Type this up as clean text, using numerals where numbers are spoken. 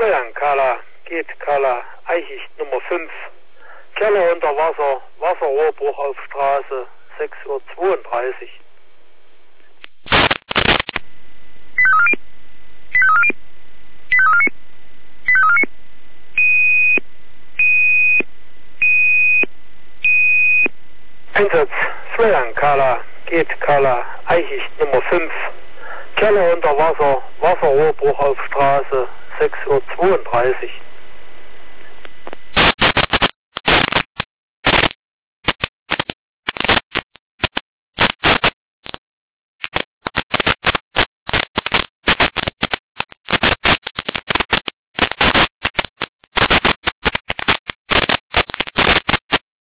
Florian Kahler, geht Kahler, Eichicht Nummer 5. Keller unter Wasser, Wasserrohrbruch auf Straße, 6:32 Uhr. Einsatz, Florian Kahler, geht Kahler, Eichicht Nummer 5. Keller unter Wasser, Wasserrohrbruch auf Straße, 6:32 Uhr.